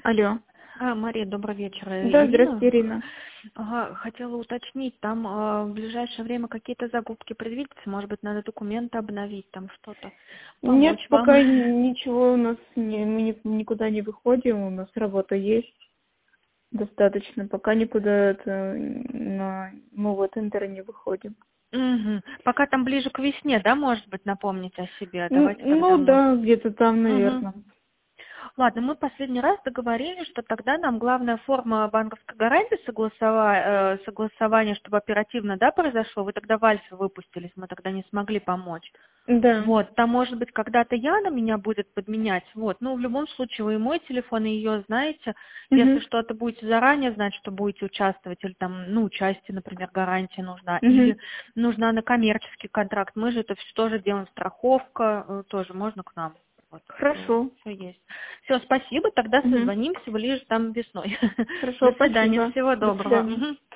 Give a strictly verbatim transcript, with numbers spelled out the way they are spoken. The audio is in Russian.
Алло. А, Мария, добрый вечер. Э, Да, Ирина? здравствуйте, Ирина. Ага, хотела уточнить, там э, в ближайшее время какие-то закупки предвидятся? Может быть, надо документы обновить, там что-то, Нет, помочь вам? пока ничего у нас, не, мы ни- никуда не выходим, у нас работа есть достаточно, пока никуда это, на, мы в тендеры не выходим. Мгм. Пока там ближе к весне, да, может быть, напомнить о себе? Н- Давайте тогда Ну мы... да, где-то там, Мгм. наверное. Ладно, мы последний раз договорились, что тогда нам главная форма банковской гарантии согласова- э, согласования, чтобы оперативно, да, произошло. Вы тогда в Альфе выпустились, мы тогда не смогли помочь. Да. Вот, там, может быть, когда-то Яна меня будет подменять, вот, ну, в любом случае, вы и мой телефон, и ее знаете, если Угу. что-то будете заранее знать, что будете участвовать, или там, ну, участие, например, гарантия нужна, Угу. или нужна на коммерческий контракт, мы же это все тоже делаем, страховка, э, тоже можно к нам, вот, Хорошо. все есть. Все, спасибо, тогда Угу. созвонимся ближе там весной. Хорошо, До свидания, спасибо. всего До доброго. свидания. Мгм.